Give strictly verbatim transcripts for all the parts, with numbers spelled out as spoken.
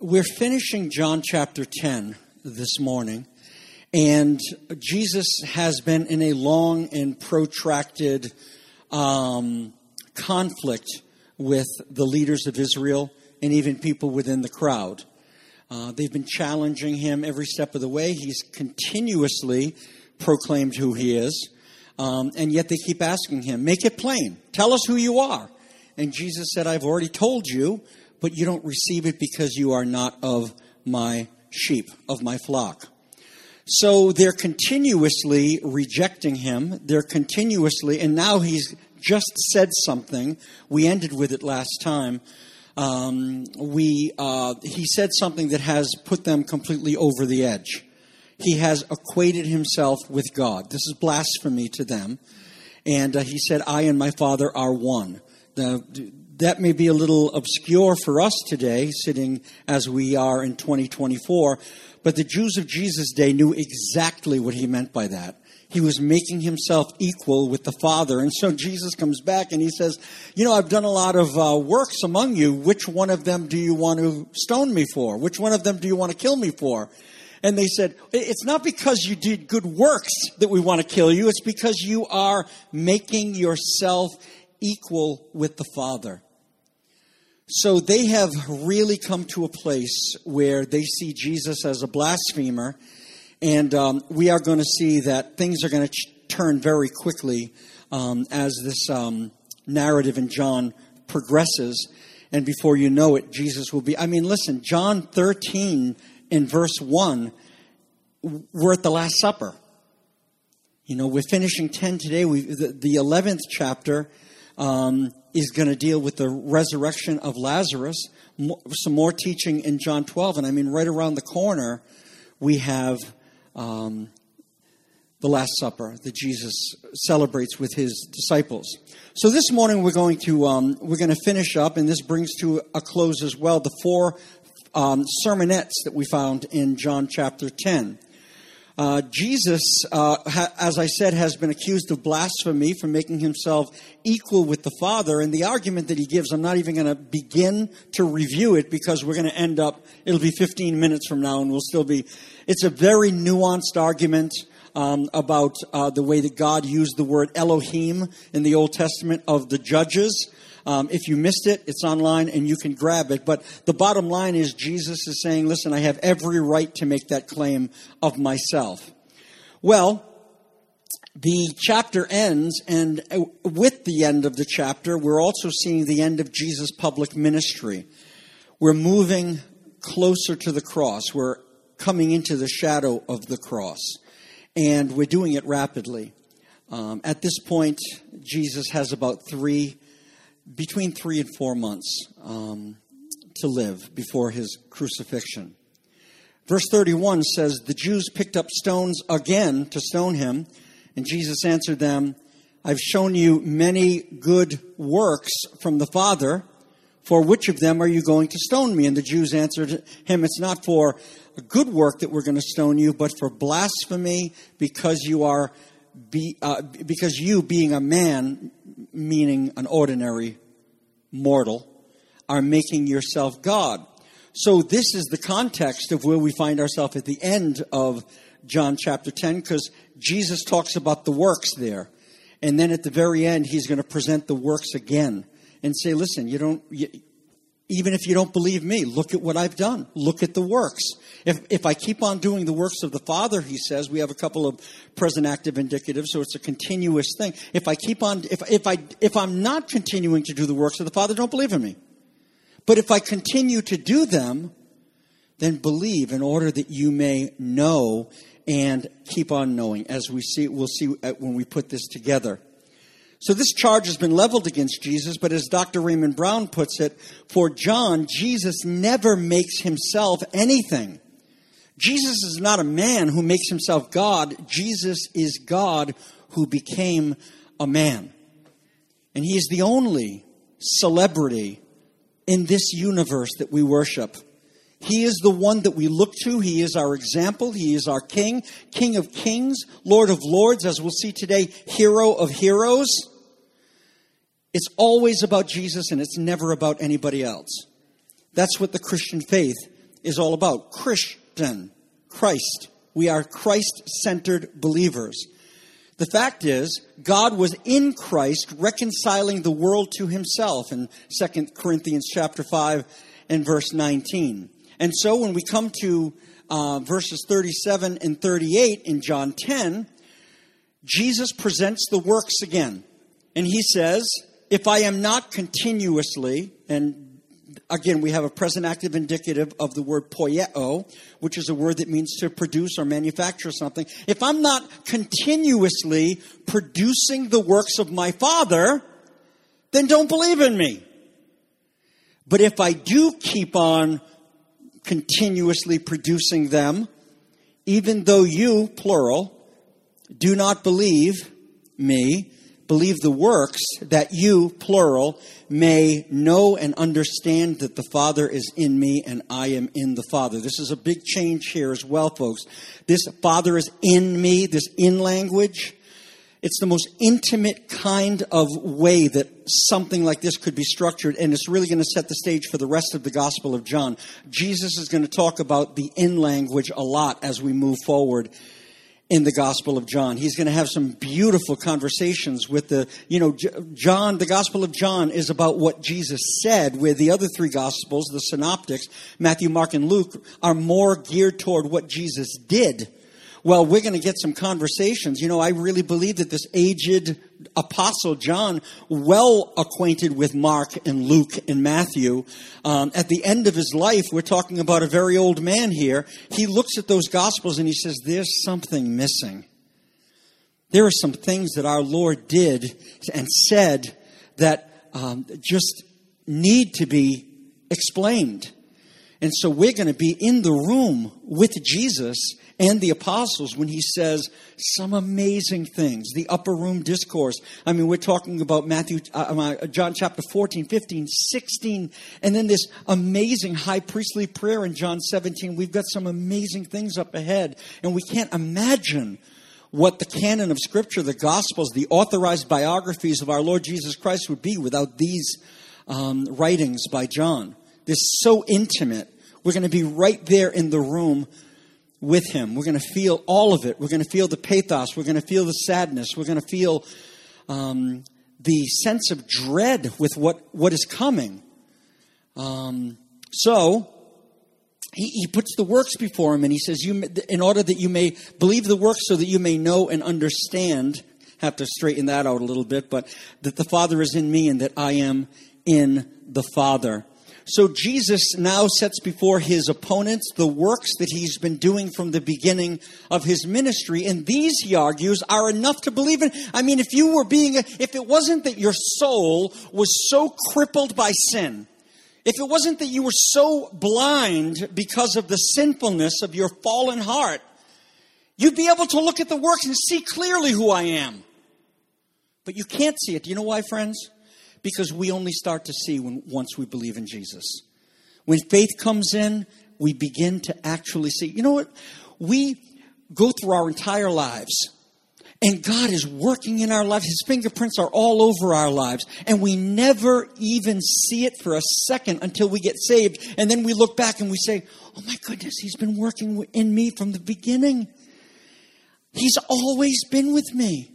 We're finishing John chapter ten this morning, and Jesus has been in a long and protracted um, conflict with the leaders of Israel and even people within the crowd. Uh, they've been challenging him every step of the way. He's continuously proclaimed who he is, um, and yet they keep asking him, make it plain. Tell us who you are. And Jesus said, I've already told you, but you don't receive it because you are not of my sheep, of my flock. So they're continuously rejecting him. They're continuously, and now he's just said something. We ended with it last time. Um, we uh, he said something that has put them completely over the edge. He has equated himself with God. This is blasphemy to them. And uh, he said, I and my Father are one. Now, that may be a little obscure for us today, sitting as we are in twenty twenty-four, but the Jews of Jesus' day knew exactly what he meant by that. He was making himself equal with the Father. And so Jesus comes back and he says, you know, I've done a lot of uh, works among you. Which one of them do you want to stone me for? Which one of them do you want to kill me for? And they said, it's not because you did good works that we want to kill you. It's because you are making yourself equal with the Father. So they have really come to a place where they see Jesus as a blasphemer, and um, we are going to see that things are going to ch- turn very quickly um, as this um, narrative in John progresses, and before you know it, Jesus will be... I mean, listen, John thirteen in verse one, we're at the Last Supper. You know, we're finishing ten today. We the, the eleventh chapter... Um, is going to deal with the resurrection of Lazarus. Mo- some more teaching in John twelve. And I mean, right around the corner, we have um, the Last Supper that Jesus celebrates with his disciples. So this morning we're going to um, we're going to finish up, and this brings to a close as well the four um, sermonettes that we found in John chapter ten. Uh, Jesus, uh, ha, as I said, has been accused of blasphemy for making himself equal with the Father. And the argument that he gives, I'm not even going to begin to review it because we're going to end up, it'll be fifteen minutes from now and we'll still be, it's a very nuanced argument um, about uh, the way that God used the word Elohim in the Old Testament of the judges. Um, if you missed it, it's online and you can grab it. But the bottom line is Jesus is saying, listen, I have every right to make that claim of myself. Well, the chapter ends, and with the end of the chapter, we're also seeing the end of Jesus' public ministry. We're moving closer to the cross. We're coming into the shadow of the cross. And we're doing it rapidly. Um, at this point, Jesus has about three between three and four months um, to live before his crucifixion. Verse thirty-one says, the Jews picked up stones again to stone him, and Jesus answered them, I've shown you many good works from the Father. For which of them are you going to stone me? And the Jews answered him, it's not for a good work that we're going to stone you, but for blasphemy, because you are be, uh, because you, being a man, meaning an ordinary mortal, are making yourself God. So this is the context of where we find ourselves at the end of John chapter ten, because Jesus talks about the works there. And then at the very end, he's going to present the works again and say, listen, you don't, you, even if you don't believe me, look at what I've done. Look at the works. If if I keep on doing the works of the Father, he says, we have a couple of present active indicatives, so it's a continuous thing. If I keep on, if if I if I'm not continuing to do the works of the Father, don't believe in me. But if I continue to do them, then believe, in order that you may know and keep on knowing, as we see, we'll see when we put this together. So this charge has been leveled against Jesus, but as Doctor Raymond Brown puts it, for John, Jesus never makes himself anything. Jesus is not a man who makes himself God. Jesus is God who became a man. And he is the only celebrity in this universe that we worship. He is the one that we look to. He is our example. He is our King, King of kings, Lord of lords, as we'll see today, hero of heroes. It's always about Jesus, and it's never about anybody else. That's what the Christian faith is all about. Christian, Christ. We are Christ-centered believers. The fact is, God was in Christ reconciling the world to himself in Second Corinthians chapter five and verse nineteen. And so when we come to uh, verses thirty-seven and thirty-eight in John ten, Jesus presents the works again. And he says, if I am not continuously, and again, we have a present active indicative of the word poieo, which is a word that means to produce or manufacture something. If I'm not continuously producing the works of my Father, then don't believe in me. But if I do keep on continuously producing them, even though you, plural, do not believe me, believe the works, that you, plural, may know and understand that the Father is in me and I am in the Father. This is a big change here as well, folks. This Father is in me, this in language, it's the most intimate kind of way that something like this could be structured, and it's really going to set the stage for the rest of the Gospel of John. Jesus is going to talk about the in language a lot as we move forward in the Gospel of John. He's going to have some beautiful conversations with the, you know, John, the Gospel of John is about what Jesus said, where the other three Gospels, the Synoptics, Matthew, Mark, and Luke, are more geared toward what Jesus did. Well, we're going to get some conversations. You know, I really believe that this aged apostle John, well acquainted with Mark and Luke and Matthew, um, at the end of his life, we're talking about a very old man here. He looks at those Gospels and he says, there's something missing. There are some things that our Lord did and said that um, just need to be explained. And so we're going to be in the room with Jesus and the apostles when he says some amazing things. The upper room discourse. I mean, we're talking about Matthew, uh, John chapter fourteen, fifteen, sixteen, and then this amazing high priestly prayer in John seventeen. We've got some amazing things up ahead, and we can't imagine what the canon of Scripture, the Gospels, the authorized biographies of our Lord Jesus Christ would be without these um, writings by John. This is so intimate. We're going to be right there in the room with him. We're going to feel all of it. We're going to feel the pathos. We're going to feel the sadness. We're going to feel um, the sense of dread with what, what is coming. Um, so he, he puts the works before him, and he says, "You, in order that you may believe the works, so that you may know and understand." Have to straighten that out a little bit, but that the Father is in me and that I am in the Father. So Jesus now sets before his opponents the works that he's been doing from the beginning of his ministry. And these, he argues, are enough to believe in. I mean, if you were being, if it wasn't that your soul was so crippled by sin, if it wasn't that you were so blind because of the sinfulness of your fallen heart, you'd be able to look at the works and see clearly who I am. But you can't see it. Do you know why, friends? Because we only start to see when once we believe in Jesus. When faith comes in, we begin to actually see. You know what? We go through our entire lives, and God is working in our lives. His fingerprints are all over our lives, and we never even see it for a second until we get saved. And then we look back and we say, oh my goodness, he's been working in me from the beginning. He's always been with me.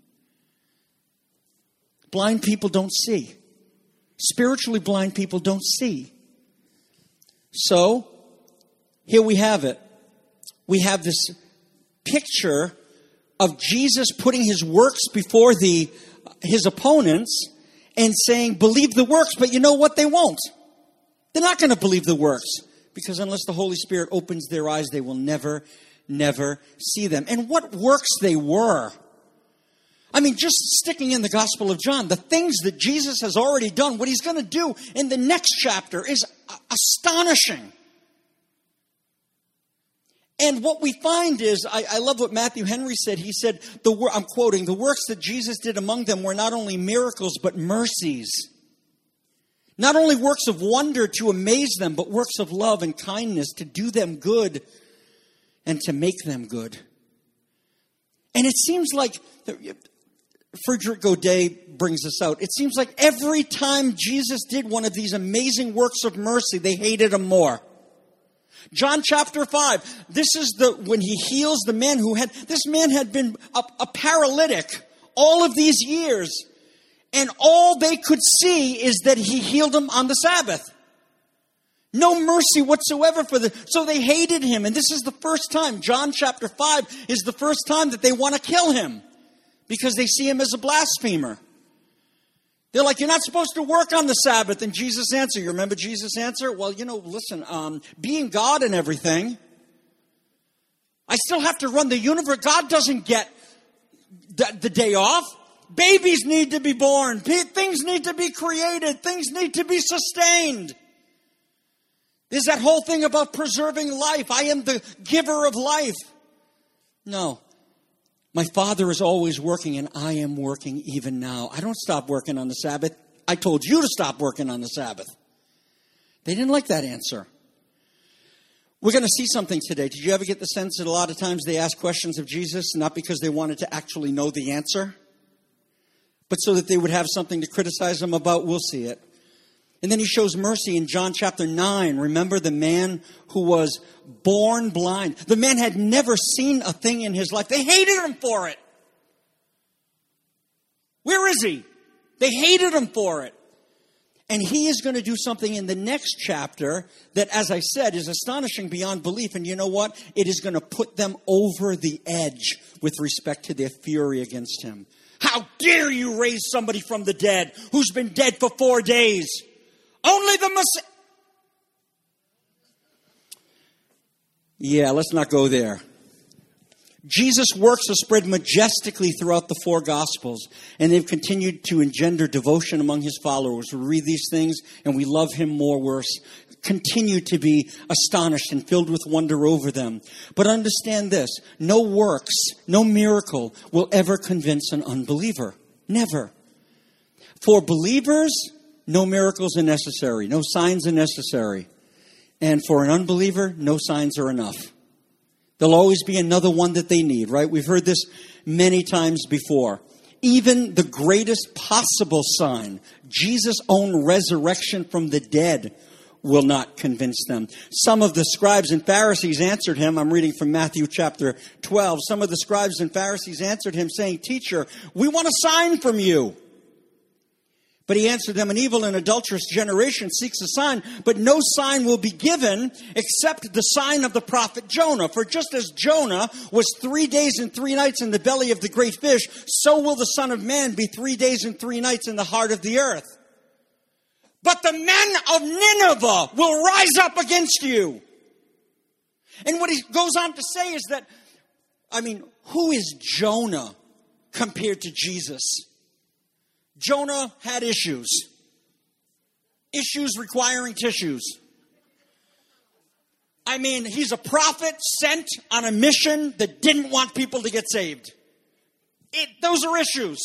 Blind people don't see. Spiritually blind people don't see. So, here we have it. We have this picture of Jesus putting his works before the his opponents and saying, believe the works, but you know what? They won't. They're not going to believe the works, because unless the Holy Spirit opens their eyes, they will never, never see them. And what works they were. I mean, just sticking in the Gospel of John, the things that Jesus has already done, what he's going to do in the next chapter is astonishing. And what we find is, I, I love what Matthew Henry said. He said, the I'm quoting, the works that Jesus did among them were not only miracles, but mercies. Not only works of wonder to amaze them, but works of love and kindness to do them good and to make them good. And it seems like Frederick Godet brings this out. It seems like every time Jesus did one of these amazing works of mercy, they hated him more. John chapter five, this is the when he heals the man who had, this man had been a, a paralytic all of these years. And all they could see is that he healed him on the Sabbath. No mercy whatsoever for the, so they hated him. And this is the first time, John chapter five is the first time that they want to kill him. Because they see him as a blasphemer. They're like, you're not supposed to work on the Sabbath. And Jesus' answer, you remember Jesus' answer? Well, you know, listen, um, being God and everything, I still have to run the universe. God doesn't get the, the day off. Babies need to be born. Things need to be created. Things need to be sustained. There's that whole thing about preserving life. I am the giver of life. No. My Father is always working, and I am working even now. I don't stop working on the Sabbath. I told you to stop working on the Sabbath. They didn't like that answer. We're going to see something today. Did you ever get the sense that a lot of times they ask questions of Jesus, not because they wanted to actually know the answer, but so that they would have something to criticize him about? We'll see it. And then he shows mercy in John chapter nine. Remember the man who was born blind. The man had never seen a thing in his life. They hated him for it. Where is he? They hated him for it. And he is going to do something in the next chapter that, as I said, is astonishing beyond belief. And you know what? It is going to put them over the edge with respect to their fury against him. How dare you raise somebody from the dead who's been dead for four days? Only the Messiah. Yeah, let's not go there. Jesus' works are spread majestically throughout the four Gospels, and they've continued to engender devotion among his followers. We read these things, and we love him more. We're continue to be astonished and filled with wonder over them. But understand this, no works, no miracle will ever convince an unbeliever. Never. For believers, no miracles are necessary. No signs are necessary. And for an unbeliever, no signs are enough. There'll always be another one that they need, right? We've heard this many times before. Even the greatest possible sign, Jesus' own resurrection from the dead, will not convince them. Some of the scribes and Pharisees answered him. I'm reading from Matthew chapter twelve. Some of the scribes and Pharisees answered him, saying, "Teacher, we want a sign from you." But he answered them, "An evil and adulterous generation seeks a sign, but no sign will be given except the sign of the prophet Jonah. For just as Jonah was three days and three nights in the belly of the great fish, so will the Son of Man be three days and three nights in the heart of the earth. But the men of Nineveh will rise up against you." And what he goes on to say is that, I mean, who is Jonah compared to Jesus? Jonah had issues. Issues requiring tissues. I mean, he's a prophet sent on a mission that didn't want people to get saved. It, those are issues.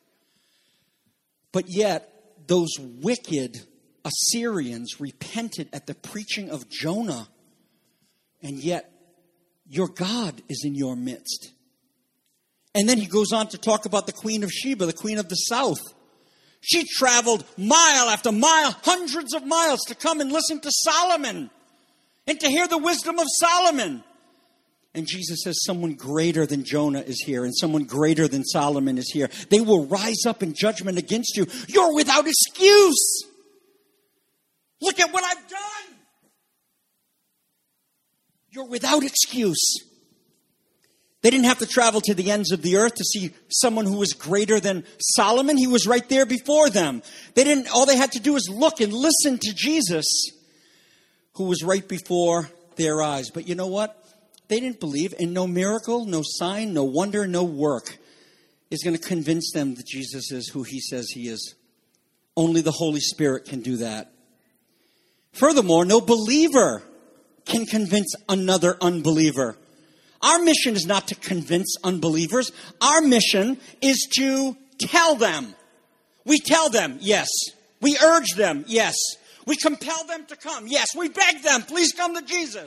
But yet, those wicked Assyrians repented at the preaching of Jonah. And yet, your God is in your midst. And then he goes on to talk about the Queen of Sheba, the Queen of the South. She traveled mile after mile, hundreds of miles, to come and listen to Solomon and to hear the wisdom of Solomon. And Jesus says someone greater than Jonah is here, and someone greater than Solomon is here. They will rise up in judgment against you. You're without excuse. Look at what I've done. You're without excuse. They didn't have to travel to the ends of the earth to see someone who was greater than Solomon. He was right there before them. They didn't, all they had to do was look and listen to Jesus, who was right before their eyes. But you know what? They didn't believe, and no miracle, no sign, no wonder, no work is going to convince them that Jesus is who he says he is. Only the Holy Spirit can do that. Furthermore, no believer can convince another unbeliever. Our mission is not to convince unbelievers. Our mission is to tell them. We tell them, yes. We urge them, yes. We compel them to come, yes. We beg them, please come to Jesus.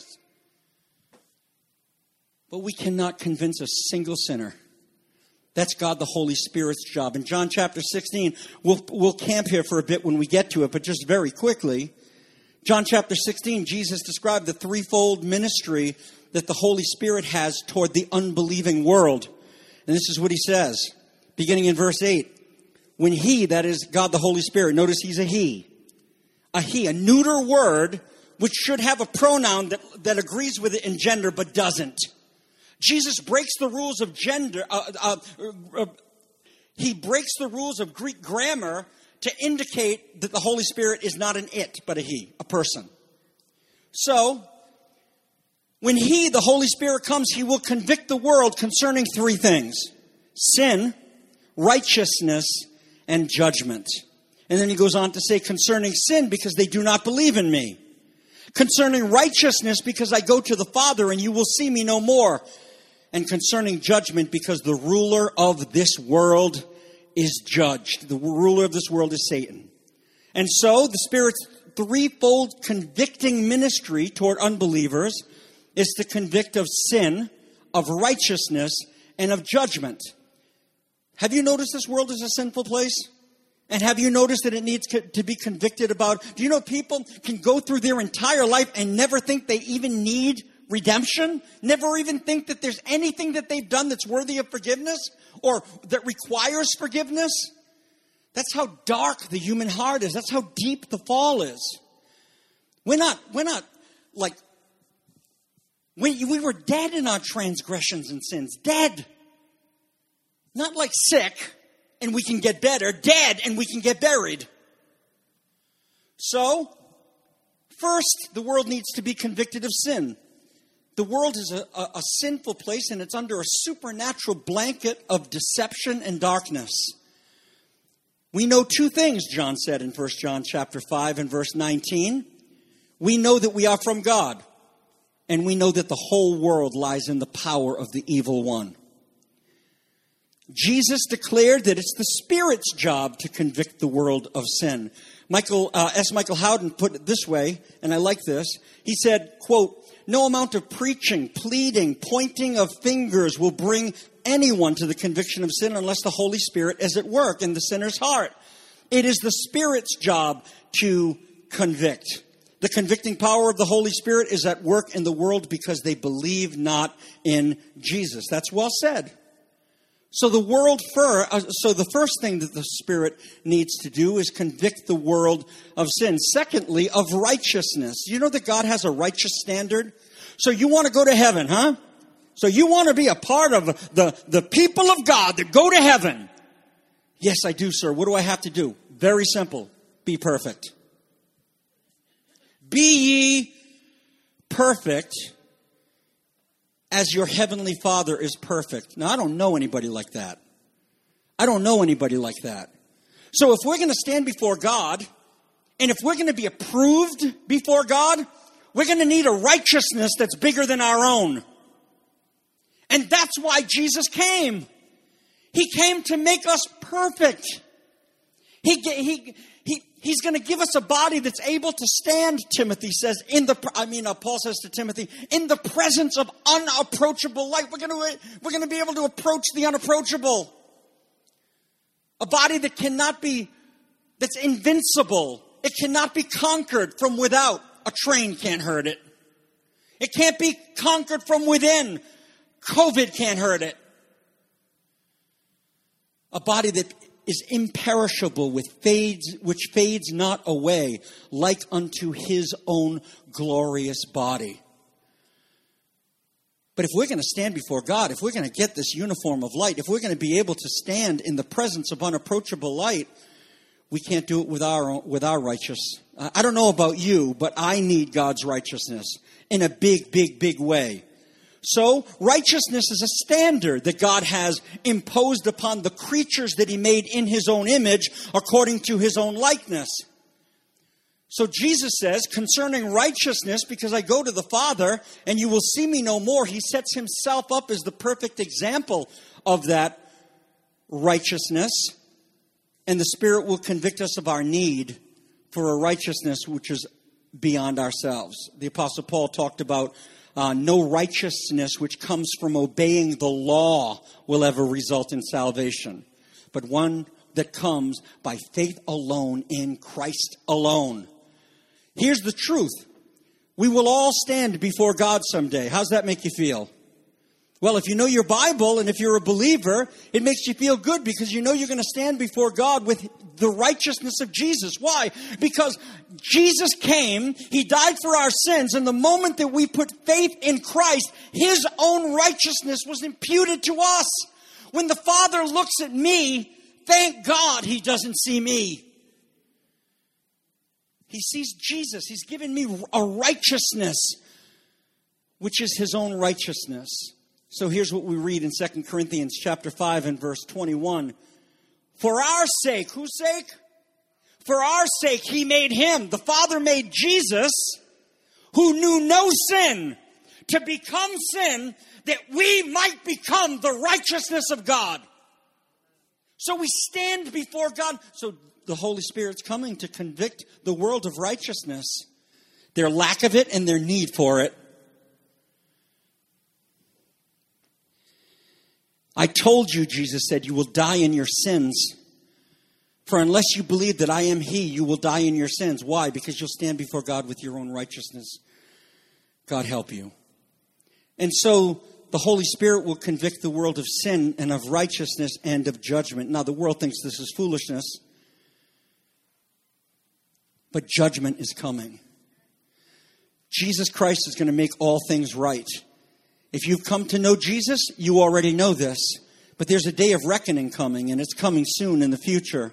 But we cannot convince a single sinner. That's God the Holy Spirit's job. In John chapter sixteen, we'll, we'll camp here for a bit when we get to it, but just very quickly, John chapter sixteen, Jesus described the threefold ministry that the Holy Spirit has toward the unbelieving world. And this is what he says, beginning in verse eight. When he, that is God the Holy Spirit, notice he's a he. A he, a neuter word, which should have a pronoun that, that agrees with it in gender but doesn't. Jesus breaks the rules of gender. Uh, uh, uh, he breaks the rules of Greek grammar to indicate that the Holy Spirit is not an it, but a he, a person. So, when he, the Holy Spirit, comes, he will convict the world concerning three things: sin, righteousness, and judgment. And then he goes on to say, concerning sin, because they do not believe in me. Concerning righteousness, because I go to the Father and you will see me no more. And concerning judgment, because the ruler of this world is judged. The ruler of this world is Satan. And so the Spirit's threefold convicting ministry toward unbelievers is to convict of sin, of righteousness, and of judgment. Have you noticed this world is a sinful place? And have you noticed that it needs to be convicted about? Do you know people can go through their entire life and never think they even need redemption? Never even think that there's anything that they've done that's worthy of forgiveness or that requires forgiveness? That's how dark the human heart is. That's how deep the fall is. We're not, we're not like, we, we were dead in our transgressions and sins. Dead. Not like sick and we can get better. Dead and we can get buried. So, first, the world needs to be convicted of sin. The world is a, a, a sinful place, and it's under a supernatural blanket of deception and darkness. We know two things, John said in First John chapter five and verse nineteen. We know that we are from God, and we know that the whole world lies in the power of the evil one. Jesus declared that it's the Spirit's job to convict the world of sin. Michael uh, S. Michael Howden put it this way, and I like this. He said, quote, "No amount of preaching, pleading, pointing of fingers will bring anyone to the conviction of sin unless the Holy Spirit is at work in the sinner's heart. It is the Spirit's job to convict. The convicting power of the Holy Spirit is at work in the world because they believe not in Jesus." That's well said. So the world, for, uh, so the first thing that the Spirit needs to do is convict the world of sin. Secondly, of righteousness. You know that God has a righteous standard? So you want to go to heaven, huh? So you want to be a part of the, the people of God that go to heaven? Yes, I do, sir. What do I have to do? Very simple. Be perfect. Be ye perfect as your heavenly Father is perfect. Now, I don't know anybody like that. I don't know anybody like that. So if we're going to stand before God, and if we're going to be approved before God, we're going to need a righteousness that's bigger than our own. And that's why Jesus came. He came to make us perfect. He, he, he, he's going to give us a body that's able to stand, Timothy says, in the, I mean, uh, Paul says to Timothy, in the presence of unapproachable light. We're going to, we're going to be able to approach the unapproachable. A body that cannot be, that's invincible. It cannot be conquered from without. A train can't hurt it. It can't be conquered from within. COVID can't hurt it. A body that is imperishable, with fades, which fades not away, like unto his own glorious body. But if we're going to stand before God, if we're going to get this uniform of light, if we're going to be able to stand in the presence of unapproachable light, we can't do it with our with our righteous. I don't know about you, but I need God's righteousness in a big, big, big way. So, righteousness is a standard that God has imposed upon the creatures that he made in his own image according to his own likeness. So Jesus says, concerning righteousness, because I go to the Father and you will see me no more, he sets himself up as the perfect example of that righteousness. And the Spirit will convict us of our need for a righteousness which is beyond ourselves. The Apostle Paul talked about Uh, no righteousness which comes from obeying the law will ever result in salvation, but one that comes by faith alone in Christ alone. Here's the truth. We will all stand before God someday. How's that make you feel? Well, if you know your Bible and if you're a believer, it makes you feel good because you know you're going to stand before God with the righteousness of Jesus. Why? Because Jesus came, He died for our sins, and the moment that we put faith in Christ, His own righteousness was imputed to us. When the Father looks at me, thank God He doesn't see me. He sees Jesus. He's given me a righteousness, which is His own righteousness. So here's what we read in Second Corinthians chapter five and verse twenty-one. For our sake, whose sake? For our sake, He made Him. The Father made Jesus, who knew no sin, to become sin, that we might become the righteousness of God. So we stand before God. So the Holy Spirit's coming to convict the world of righteousness, their lack of it and their need for it. I told you, Jesus said, you will die in your sins. For unless you believe that I am He, you will die in your sins. Why? Because you'll stand before God with your own righteousness. God help you. And so the Holy Spirit will convict the world of sin and of righteousness and of judgment. Now, the world thinks this is foolishness. But judgment is coming. Jesus Christ is going to make all things right. If you've come to know Jesus, you already know this. But there's a day of reckoning coming, and it's coming soon in the future.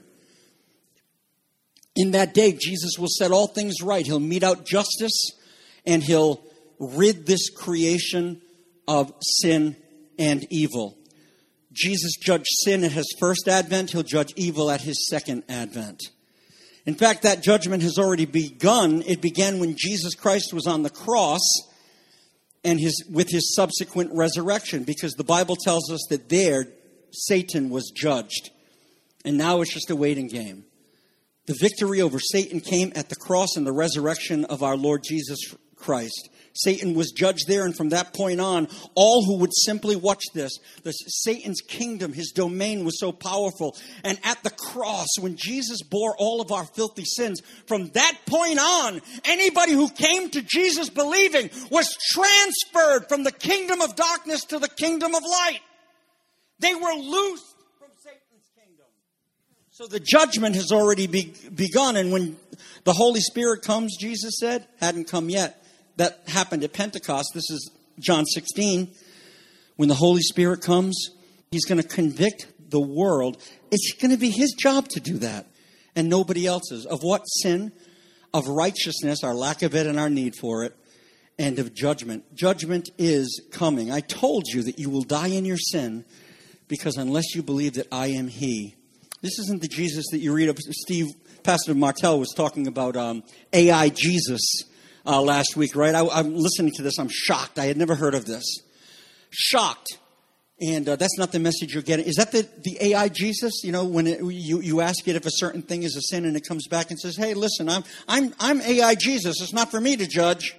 In that day, Jesus will set all things right. He'll mete out justice, and He'll rid this creation of sin and evil. Jesus judged sin at His first advent. He'll judge evil at His second advent. In fact, that judgment has already begun. It began when Jesus Christ was on the cross, and his with His subsequent resurrection, because the Bible tells us that there Satan was judged. And now it's just a waiting game. The victory over Satan came at the cross and the resurrection of our Lord Jesus Christ. Satan was judged there, and from that point on, all who would simply watch this, the Satan's kingdom, his domain was so powerful. And at the cross, when Jesus bore all of our filthy sins, from that point on, anybody who came to Jesus believing was transferred from the kingdom of darkness to the kingdom of light. They were loosed from Satan's kingdom. So the judgment has already be- begun, and when the Holy Spirit comes, Jesus said, hadn't come yet. That happened at Pentecost. This is John sixteen. When the Holy Spirit comes, He's going to convict the world. It's going to be His job to do that, and nobody else's. Of what? Sin, of righteousness, our lack of it and our need for it, and of judgment. Judgment is coming. I told you that you will die in your sin, because unless you believe that I am He. This isn't the Jesus that you read of. Steve, Pastor Martell was talking about um, A I Jesus Uh, last week, right? I, I'm listening to this. I'm shocked. I had never heard of this. Shocked. And uh, that's not the message you're getting. Is that the, the A I Jesus? You know, when it, you, you ask it if a certain thing is a sin and it comes back and says, hey, listen, I'm, I'm, I'm A I Jesus. It's not for me to judge.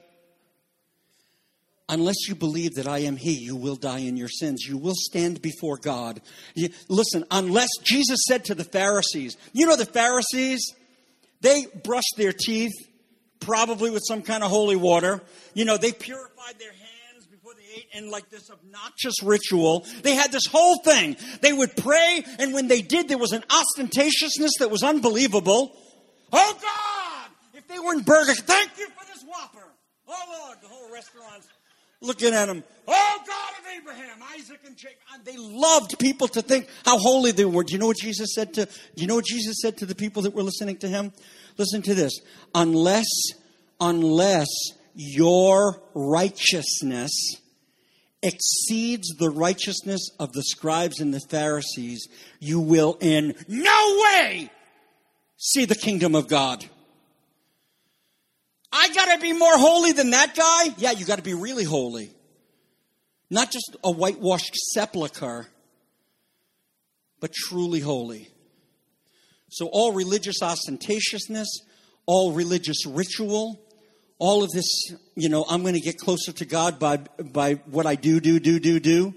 Unless you believe that I am He, you will die in your sins. You will stand before God. You, listen, unless Jesus said to the Pharisees, you know the Pharisees, they brushed their teeth probably with some kind of holy water. You know, they purified their hands before they ate in like this obnoxious ritual. They had this whole thing. They would pray, and when they did, there was an ostentatiousness that was unbelievable. Oh, God! If they were in Burger, thank you for this Whopper. Oh, Lord, the whole restaurant's looking at them. Oh, God of Abraham, Isaac, and Jacob. They loved people to think how holy they were. Do you know what Jesus said to, do you know what Jesus said to the people that were listening to Him? Listen to this. Unless, unless your righteousness exceeds the righteousness of the scribes and the Pharisees, you will in no way see the kingdom of God. I got to be more holy than that guy? Yeah, you got to be really holy. Not just a whitewashed sepulcher, but truly holy. So all religious ostentatiousness, all religious ritual, all of this, you know, I'm going to get closer to God by by what I do, do, do, do, do.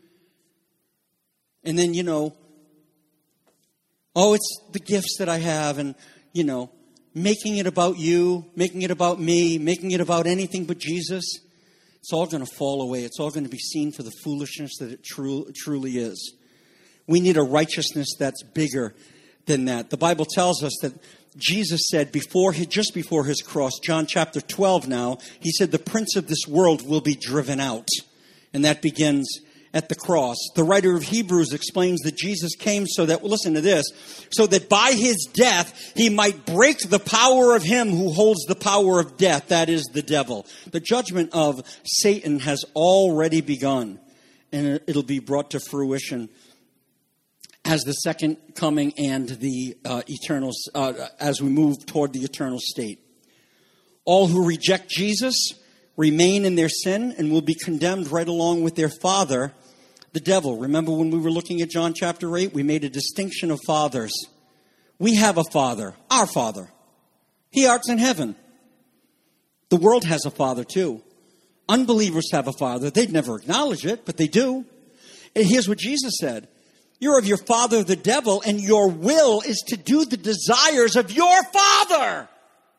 And then, you know, oh, it's the gifts that I have, and, you know, making it about you, making it about me, making it about anything but Jesus, it's all going to fall away. It's all going to be seen for the foolishness that it tru- truly is. We need a righteousness that's bigger than that. The Bible tells us that Jesus said before he, just before his cross, John chapter twelve now, he said the prince of this world will be driven out. And that begins at the cross. The writer of Hebrews explains that Jesus came so that, well, listen to this, so that by his death he might break the power of him who holds the power of death, that is the devil. The judgment of Satan has already begun, and it'll be brought to fruition as the second coming and the uh, eternal, uh, as we move toward the eternal state. All who reject Jesus remain in their sin and will be condemned right along with their father, the devil. Remember when we were looking at John chapter eight, we made a distinction of fathers. We have a father, our father. He art in heaven. The world has a father too. Unbelievers have a father. They'd never acknowledge it, but they do. And here's what Jesus said. You're of your father, the devil, and your will is to do the desires of your father.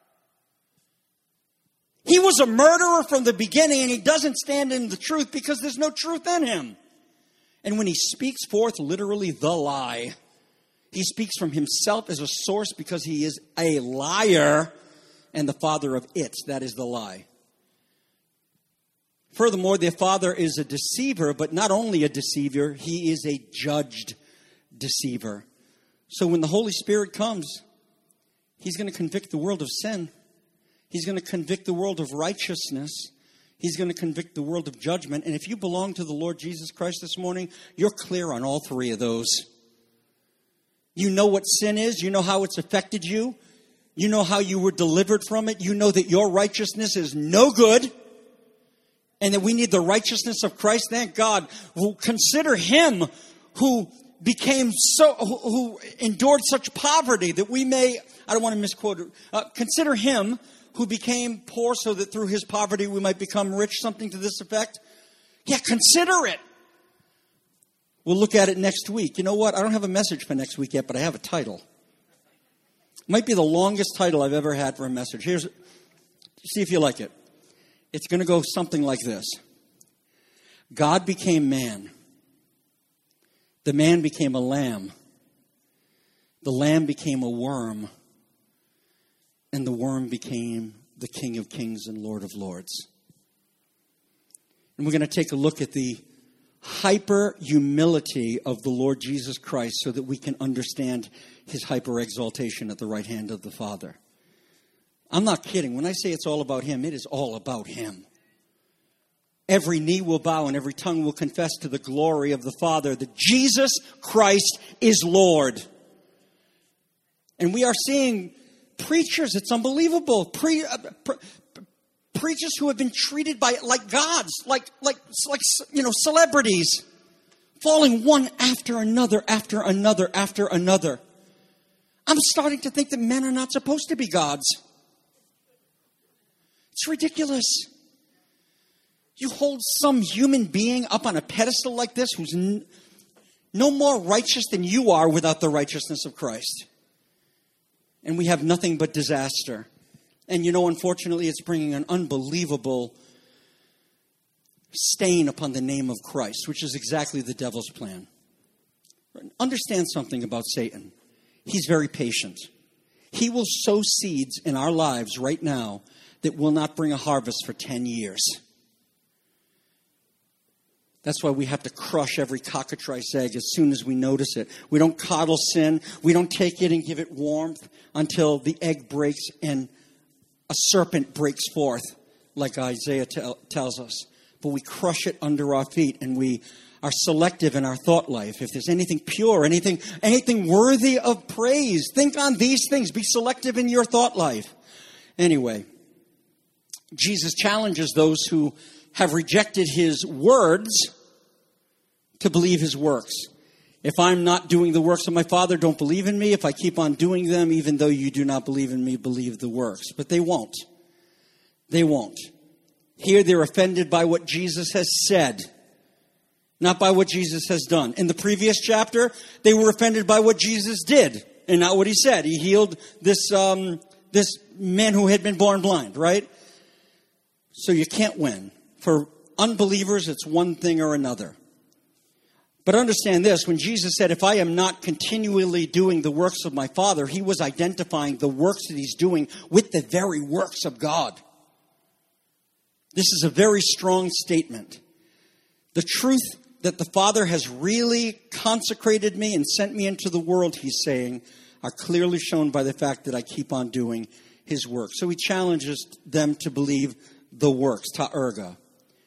He was a murderer from the beginning, and he doesn't stand in the truth because there's no truth in him. And when he speaks forth literally the lie, he speaks from himself as a source because he is a liar and the father of it. That is the lie. Furthermore, their father is a deceiver, but not only a deceiver, he is a judged deceiver. So when the Holy Spirit comes, he's going to convict the world of sin. He's going to convict the world of righteousness. He's going to convict the world of judgment. And if you belong to the Lord Jesus Christ this morning, you're clear on all three of those. You know what sin is. You know how it's affected you. You know how you were delivered from it. You know that your righteousness is no good. And that we need the righteousness of Christ. Thank God. Well, consider him who became so, who, who endured such poverty that we may, I don't want to misquote it. Uh, consider him who became poor so that through his poverty we might become rich, something to this effect. Yeah, consider it. We'll look at it next week. You know what? I don't have a message for next week yet, but I have a title. It might be the longest title I've ever had for a message. Here's, see if you like it. It's going to go something like this. God became man. The man became a lamb. The lamb became a worm. And the worm became the King of Kings and Lord of Lords. And we're going to take a look at the hyper humility of the Lord Jesus Christ so that we can understand his hyper exaltation at the right hand of the Father. I'm not kidding. When I say it's all about him, it is all about him. Every knee will bow and every tongue will confess to the glory of the Father that Jesus Christ is Lord. And we are seeing preachers, it's unbelievable, Pre, uh, pre, preachers who have been treated by like gods, like like like you know celebrities, falling one after another, after another, after another. I'm starting to think that men are not supposed to be gods. It's ridiculous. You hold some human being up on a pedestal like this who's n- no more righteous than you are without the righteousness of Christ. And we have nothing but disaster. And you know, unfortunately, it's bringing an unbelievable stain upon the name of Christ, which is exactly the devil's plan. Understand something about Satan. He's very patient. He will sow seeds in our lives right now that will not bring a harvest for ten years. That's why we have to crush every cockatrice egg as soon as we notice it. We don't coddle sin. We don't take it and give it warmth until the egg breaks and a serpent breaks forth, like Isaiah tell, tells us. But we crush it under our feet, and we are selective in our thought life. If there's anything pure, anything, anything worthy of praise, think on these things. Be selective in your thought life. Anyway, Jesus challenges those who have rejected his words to believe his works. If I'm not doing the works of my Father, don't believe in me. If I keep on doing them, even though you do not believe in me, believe the works. But they won't. They won't. Here they're offended by what Jesus has said, not by what Jesus has done. In the previous chapter, they were offended by what Jesus did and not what he said. He healed this um, this man who had been born blind, right? So you can't win. For unbelievers, it's one thing or another. But understand this, when Jesus said, if I am not continually doing the works of my Father, he was identifying the works that he's doing with the very works of God. This is a very strong statement. The truth that the Father has really consecrated me and sent me into the world, he's saying, are clearly shown by the fact that I keep on doing his work. So he challenges them to believe the works, ta erga.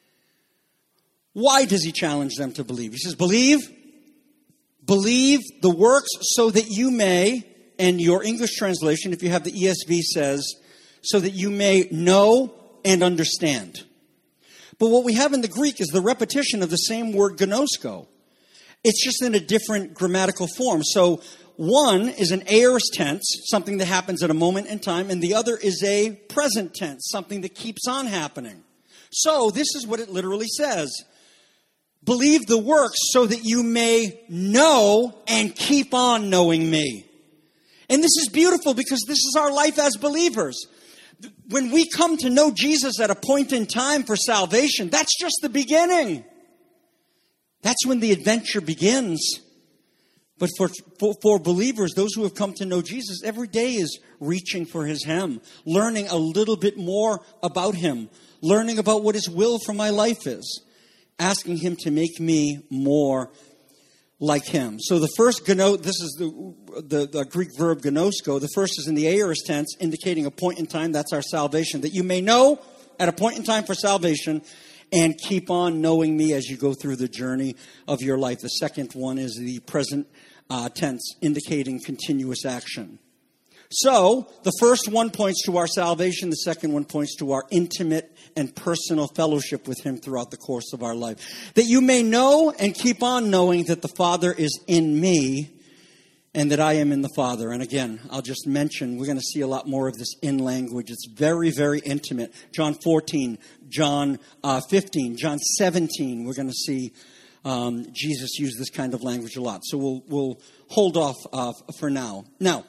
Why does he challenge them to believe? He says, believe, believe the works so that you may, and your English translation, if you have the E S V, says, so that you may know and understand. But what we have in the Greek is the repetition of the same word gnosko. It's just in a different grammatical form. So one is an aorist tense, something that happens at a moment in time, and the other is a present tense, something that keeps on happening. So this is what it literally says. Believe the works so that you may know and keep on knowing me. And this is beautiful because this is our life as believers. When we come to know Jesus at a point in time for salvation, that's just the beginning. That's when the adventure begins. But for, for, for believers, those who have come to know Jesus, every day is reaching for his hem, learning a little bit more about him, learning about what his will for my life is, asking him to make me more like him. So the first gno, this is the, the, the Greek verb gnosko. The first is in the aorist tense, indicating a point in time. That's our salvation. That you may know at a point in time for salvation and keep on knowing me as you go through the journey of your life. The second one is the present uh, tense, indicating continuous action. So, the first one points to our salvation. The second one points to our intimate and personal fellowship with him throughout the course of our life. That you may know and keep on knowing that the Father is in me and that I am in the Father. And again, I'll just mention, we're going to see a lot more of this in language. It's very, very intimate. John fourteen, John uh, fifteen, John seventeen, we're going to see um, Jesus use this kind of language a lot. So we'll, we'll hold off uh, for now. Now,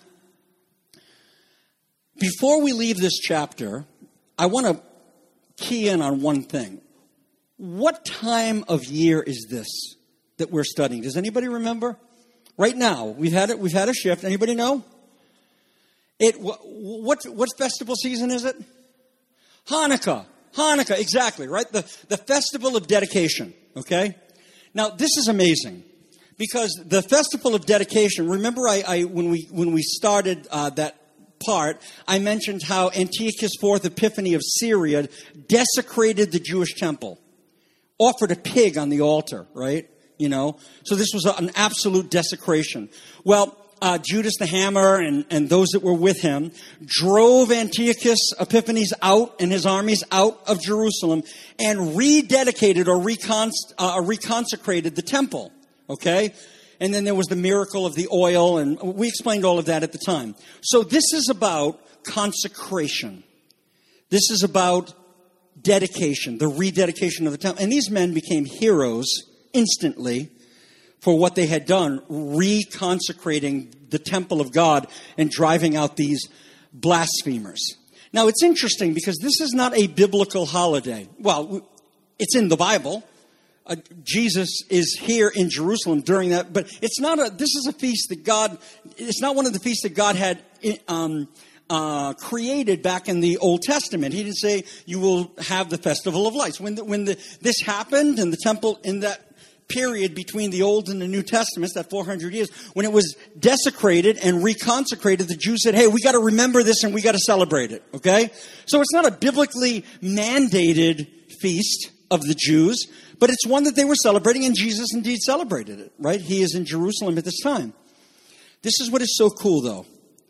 before we leave this chapter, I want to key in on one thing. What time of year is this that we're studying? Does anybody remember? Right now, we've had it. We've had a shift. Anybody know? It what what, what festival season is it? Hanukkah. Hanukkah, exactly. Right. The the festival of dedication. Okay. Now this is amazing. Because the festival of dedication. Remember, I, I when we when we started uh, that. part, I mentioned how Antiochus the fourth Epiphany of Syria desecrated the Jewish temple, offered a pig on the altar, right? You know, so this was an absolute desecration. Well, uh, Judas the Hammer and, and those that were with him drove Antiochus Epiphanes out and his armies out of Jerusalem and rededicated or recons- uh, reconsecrated the temple, okay? And then there was the miracle of the oil, and we explained all of that at the time. So this is about consecration. This is about dedication, the rededication of the temple. And these men became heroes instantly for what they had done, reconsecrating the temple of God and driving out these blasphemers. Now, it's interesting because this is not a biblical holiday. Well, it's in the Bible. Uh, Jesus is here in Jerusalem during that, but it's not a, this is a feast that God, it's not one of the feasts that God had um, uh, created back in the Old Testament. He didn't say you will have the Festival of Lights. When the, when the, this happened in the temple in that period between the Old and the New Testaments, that four hundred years, when it was desecrated and reconsecrated, the Jews said, hey, we got to remember this and we got to celebrate it, okay? So it's not a biblically mandated feast of the Jews, but it's one that they were celebrating, and Jesus indeed celebrated it, right? He is in Jerusalem at this time. This is what is so cool, though.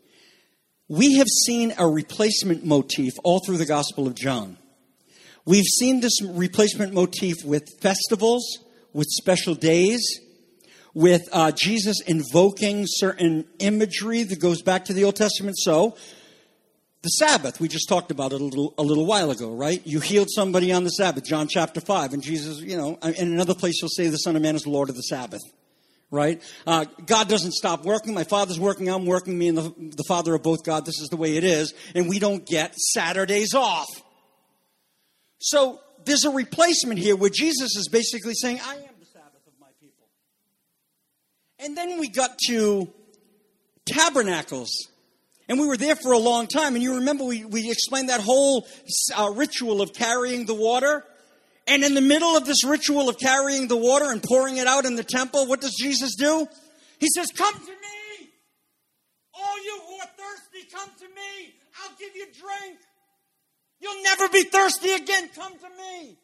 We have seen a replacement motif all through the Gospel of John. We've seen this replacement motif with festivals, with special days, with uh, Jesus invoking certain imagery that goes back to the Old Testament. So, the Sabbath, we just talked about it a little a little while ago, right? You healed somebody on the Sabbath, John chapter five. And Jesus, you know, in another place he'll say the Son of Man is the Lord of the Sabbath, right? Uh, God doesn't stop working. My Father's working, I'm working, me and the, the Father are both God. This is the way it is. And we don't get Saturdays off. So there's a replacement here where Jesus is basically saying, I am the Sabbath of my people. And then we got to tabernacles. And we were there for a long time. And you remember we, we explained that whole uh, ritual of carrying the water. And in the middle of this ritual of carrying the water and pouring it out in the temple, what does Jesus do? He says, come to me. All you who are thirsty, come to me. I'll give you drink. You'll never be thirsty again. Come to me.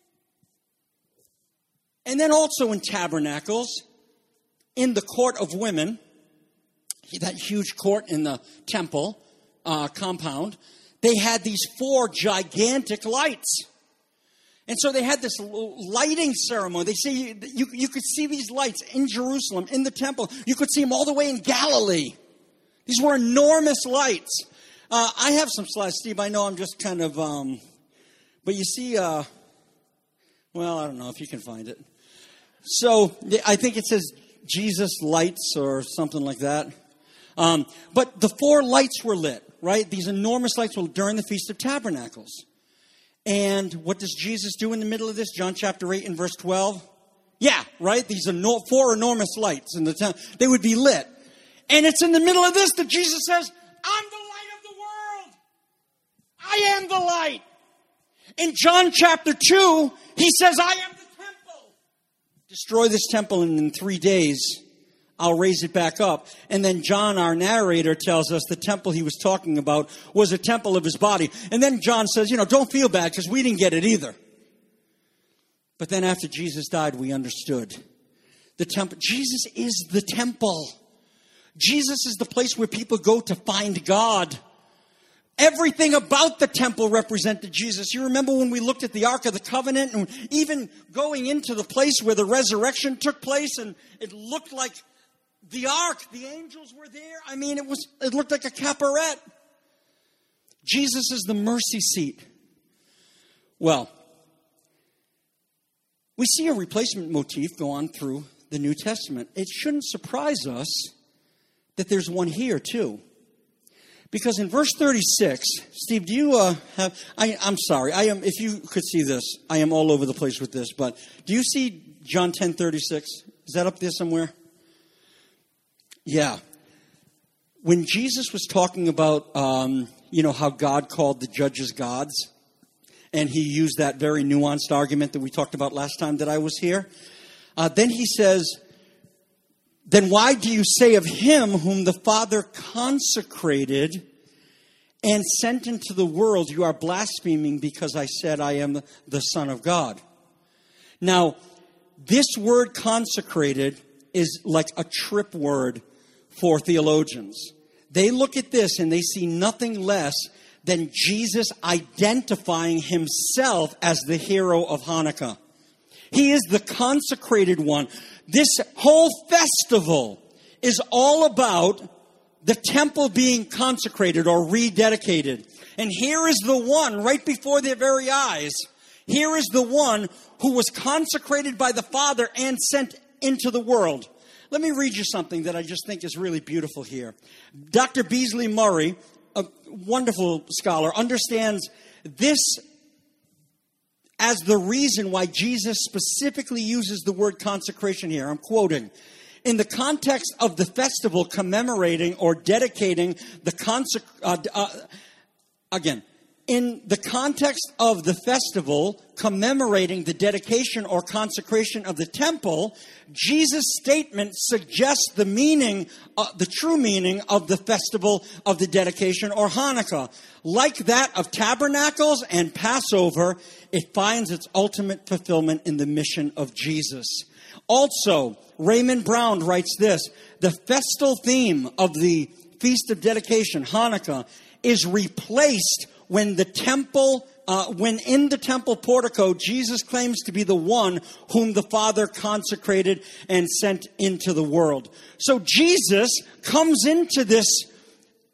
And then also in tabernacles, in the court of women, that huge court in the temple uh, compound, they had these four gigantic lights. And so they had this lighting ceremony. They say you, you, you could see these lights in Jerusalem, in the temple. You could see them all the way in Galilee. These were enormous lights. Uh, I have some slides, Steve. I know I'm just kind of, um, but you see, uh, well, I don't know if you can find it. So I think it says Jesus lights or something like that. Um, but the four lights were lit, right? These enormous lights were during the Feast of Tabernacles. And what does Jesus do in the middle of this? John chapter eight and verse twelve. Yeah, right? These are no, four enormous lights in the temple. They would be lit. And it's in the middle of this that Jesus says, I'm the light of the world. I am the light. In John chapter two, he says, I am the temple. Destroy this temple and in three days I'll raise it back up. And then John, our narrator, tells us the temple he was talking about was a temple of his body. And then John says, you know, don't feel bad because we didn't get it either. But then after Jesus died, we understood. The temple, Jesus is the temple. Jesus is the place where people go to find God. Everything about the temple represented Jesus. You remember when we looked at the Ark of the Covenant and even going into the place where the resurrection took place and it looked like the ark, the angels were there. I mean, it was it looked like a cabaret. Jesus is the mercy seat. Well, we see a replacement motif go on through the New Testament. It shouldn't surprise us that there's one here too. Because in verse thirty-six, Steve, do you uh, have, I, I'm sorry, I am. If you could see this, I am all over the place with this, but do you see John ten thirty-six? Is that up there somewhere? Yeah. When Jesus was talking about, um, you know, how God called the judges gods, and he used that very nuanced argument that we talked about last time that I was here, uh, then he says, then why do you say of him whom the Father consecrated and sent into the world, you are blaspheming because I said I am the Son of God? Now, this word consecrated is like a trip word for theologians. They look at this and they see nothing less than Jesus identifying himself as the hero of Hanukkah. He is the consecrated one. This whole festival is all about the temple being consecrated or rededicated. And here is the one right before their very eyes. Here is the one who was consecrated by the Father and sent into the world. Let me read you something that I just think is really beautiful here. Doctor Beasley Murray, a wonderful scholar, understands this as the reason why Jesus specifically uses the word consecration here. I'm quoting. In the context of the festival commemorating or dedicating the consec... Uh, uh, again, in the context of the festival commemorating the dedication or consecration of the temple, Jesus' statement suggests the meaning, uh, the true meaning of the festival of the dedication or Hanukkah. Like that of tabernacles and Passover, it finds its ultimate fulfillment in the mission of Jesus. Also, Raymond Brown writes this: the festal theme of the Feast of Dedication, Hanukkah, is replaced when the temple, uh, when in the temple portico, Jesus claims to be the one whom the Father consecrated and sent into the world. So Jesus comes into this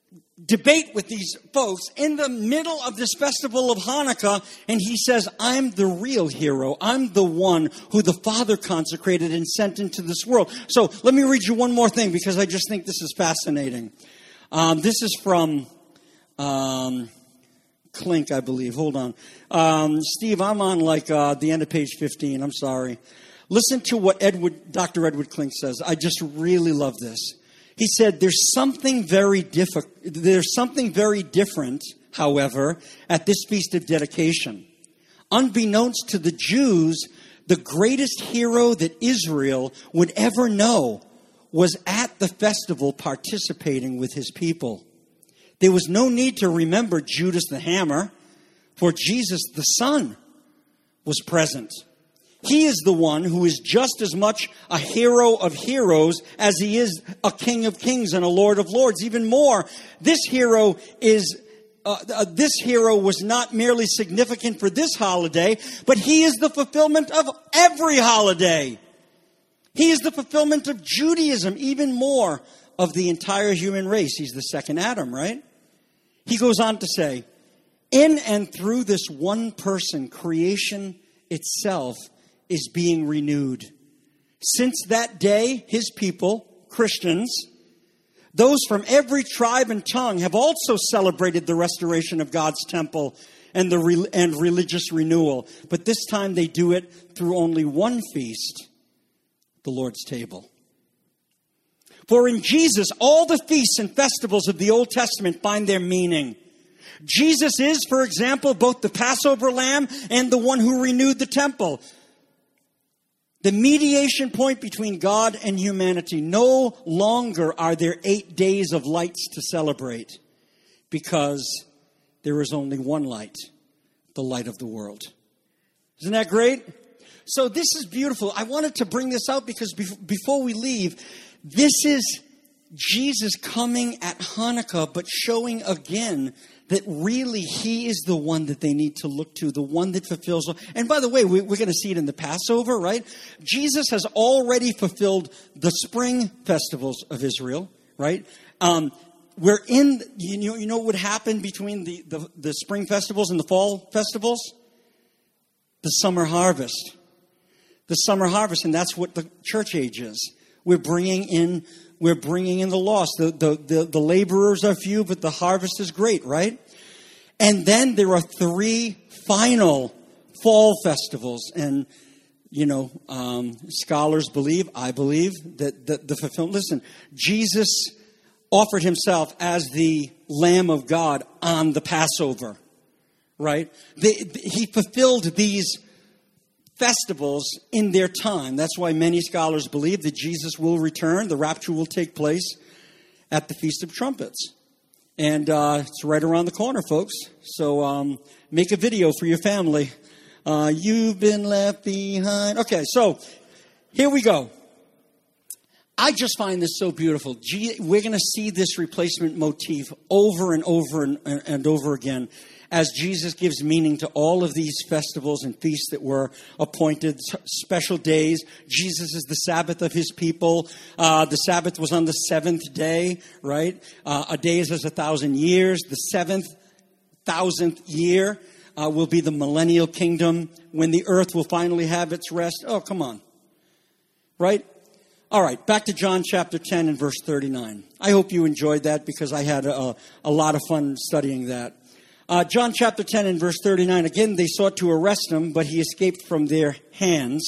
debate with these folks in the middle of this festival of Hanukkah, and he says, I'm the real hero. I'm the one who the Father consecrated and sent into this world. So let me read you one more thing, because I just think this is fascinating. Um, this is from um, Klink, I believe. Hold on. Um, Steve, I'm on like uh, the end of page fifteen. I'm sorry. Listen to what Edward, Doctor Edward Klink says. I just really love this. He said, there's something very diffi- there's something very different, however, at this feast of dedication. Unbeknownst to the Jews, the greatest hero that Israel would ever know was at the festival participating with his people. There was no need to remember Judas the Hammer, for Jesus the Son was present. He is the one who is just as much a hero of heroes as he is a King of kings and a Lord of lords. Even more, this hero is uh, uh, this hero was not merely significant for this holiday, but he is the fulfillment of every holiday. He is the fulfillment of Judaism, even more of the entire human race. He's the second Adam, right? He goes on to say, in and through this one person, creation itself is being renewed. Since that day, his people, Christians, those from every tribe and tongue, have also celebrated the restoration of God's temple and the re- and religious renewal. But this time they do it through only one feast, the Lord's table. For in Jesus, all the feasts and festivals of the Old Testament find their meaning. Jesus is, for example, both the Passover lamb and the one who renewed the temple. The mediation point between God and humanity. No longer are there eight days of lights to celebrate, because there is only one light, the light of the world. Isn't that great? So this is beautiful. I wanted to bring this out because before we leave, this is Jesus coming at Hanukkah, but showing again that really he is the one that they need to look to, the one that fulfills. And by the way, we're going to see it in the Passover, right? Jesus has already fulfilled the spring festivals of Israel, right? Um, we're in, you know, you know what would happen between the, the, the spring festivals and the fall festivals? The summer harvest. The summer harvest, and that's what the church age is. We're bringing in We're bringing in the lost. The, the, the, the laborers are few, but the harvest is great, right? And then there are three final fall festivals. And, you know, um, scholars believe, I believe, that the, the fulfillment. Listen, Jesus offered himself as the Lamb of God on the Passover, right? They, he fulfilled these festivals in their time. That's why many scholars believe that Jesus will return. The rapture will take place at the Feast of Trumpets. And uh, it's right around the corner, folks. So um, make a video for your family. Uh, you've been left behind. Okay, so here we go. I just find this so beautiful. We're going to see this replacement motif over and over and, and over again as Jesus gives meaning to all of these festivals and feasts that were appointed, special days. Jesus is the Sabbath of his people. Uh, the Sabbath was on the seventh day, right? Uh, a day is as a thousand years. The seventh thousandth year uh, will be the millennial kingdom, when the earth will finally have its rest. Oh, come on. Right? All right, back to John chapter ten and verse thirty-nine. I hope you enjoyed that, because I had a, a lot of fun studying that. Uh, John chapter ten and verse thirty-nine. Again, they sought to arrest him, but he escaped from their hands.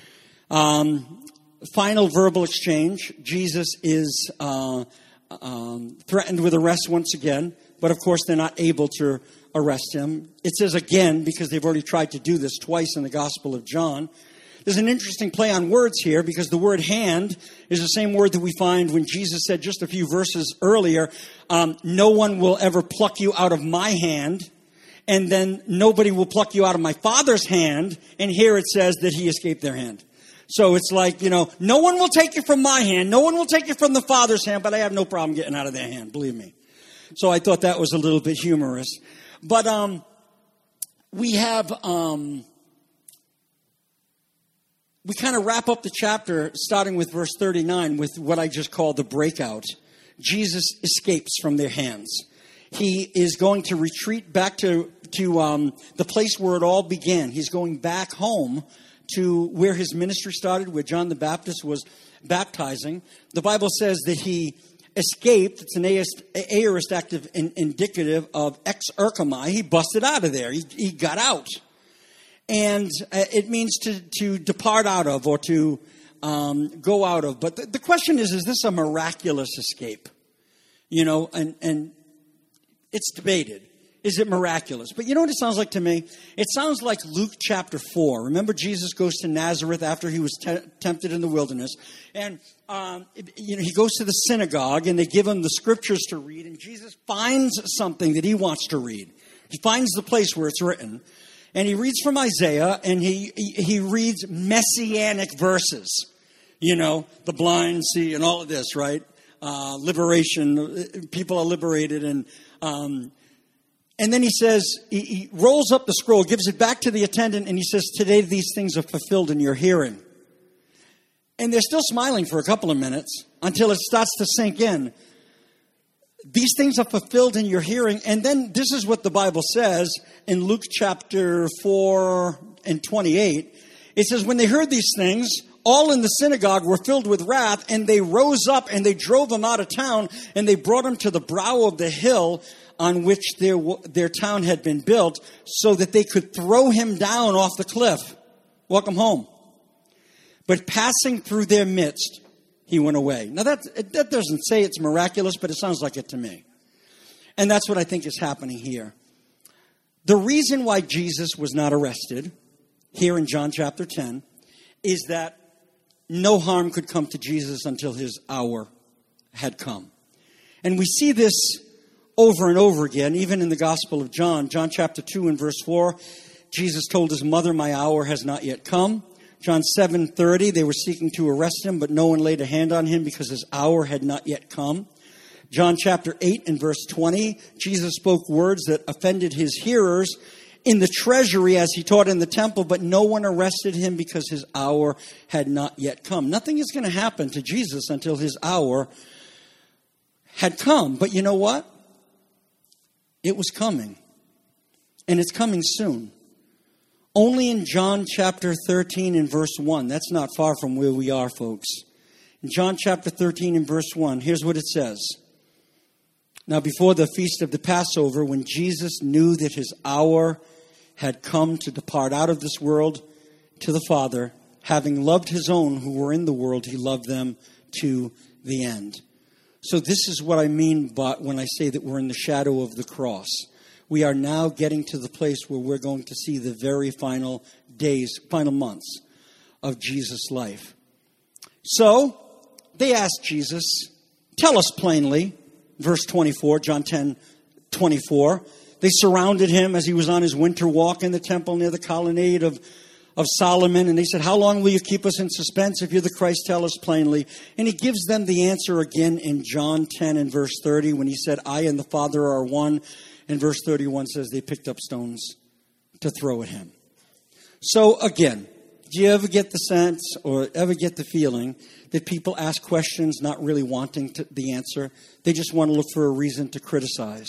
Um, final verbal exchange. Jesus is uh, um, threatened with arrest once again, but of course they're not able to arrest him. It says again, because they've already tried to do this twice in the Gospel of John. There's an interesting play on words here, because the word hand is the same word that we find when Jesus said just a few verses earlier, um, no one will ever pluck you out of my hand, and then nobody will pluck you out of my Father's hand, and here it says that he escaped their hand. So it's like, you know, no one will take you from my hand, no one will take you from the Father's hand, but I have no problem getting out of their hand, believe me. So I thought that was a little bit humorous. But um, we have... Um, We kind of wrap up the chapter, starting with verse thirty-nine, with what I just call the breakout. Jesus escapes from their hands. he is going to retreat back to, to um, the place where it all began. He's going back home to where his ministry started, where John the Baptist was baptizing. The Bible says that he escaped. It's an aorist, aorist active in, indicative of ex erchomai. He busted out of there. He, he got out. And uh, it means to, to depart out of or to um, go out of. But the, the question is, is this a miraculous escape? You know, and, and it's debated. Is it miraculous? But you know what it sounds like to me? It sounds like Luke chapter four. Remember, Jesus goes to Nazareth after he was te- tempted in the wilderness. And um, you know, he goes to the synagogue, and they give him the scriptures to read. And Jesus finds something that he wants to read. He finds the place where it's written. And he reads from Isaiah, and he, he, he reads messianic verses. You know, the blind see and all of this, right? Uh, liberation, people are liberated, and... Um, And then he says, he, he rolls up the scroll, gives it back to the attendant, and he says, today these things are fulfilled in your hearing. And they're still smiling for a couple of minutes until it starts to sink in. These things are fulfilled in your hearing. And then this is what the Bible says in Luke chapter four and twenty-eight. It says, when they heard these things, all in the synagogue were filled with wrath, and they rose up and they drove him out of town, and they brought him to the brow of the hill on which their their town had been built, so that they could throw him down off the cliff. Welcome home. But passing through their midst, he went away. Now that, that doesn't say it's miraculous, but it sounds like it to me. And that's what I think is happening here. The reason why Jesus was not arrested, here in John chapter ten, is that no harm could come to Jesus until his hour had come. And we see this over and over again, even in the Gospel of John. John chapter two and verse four, Jesus told his mother, my hour has not yet come. John seven thirty, they were seeking to arrest him, but no one laid a hand on him because his hour had not yet come. John chapter eight and verse twenty, Jesus spoke words that offended his hearers in the treasury as he taught in the temple, but no one arrested him because his hour had not yet come. Nothing is going to happen to Jesus until his hour had come. But you know what? It was coming, and it's coming soon. Only in John chapter thirteen and verse one, that's not far from where we are, folks. In John chapter thirteen and verse one, here's what it says. Now before the feast of the Passover, when Jesus knew that his hour had come to depart out of this world to the Father, having loved his own who were in the world, he loved them to the end. So this is what I mean by when I say that we're in the shadow of the cross. We are now getting to the place where we're going to see the very final days, final months of Jesus' life. So they asked Jesus, tell us plainly, verse twenty-four, John ten twenty-four. They surrounded him as he was on his winter walk in the temple near the colonnade of of Solomon, and they said, how long will you keep us in suspense? If you're the Christ, tell us plainly. And he gives them the answer again in John ten and verse thirty, when he said, I and the Father are one. And verse thirty-one says they picked up stones to throw at him. So again, do you ever get the sense or ever get the feeling that people ask questions not really wanting to, the answer? They just want to look for a reason to criticize.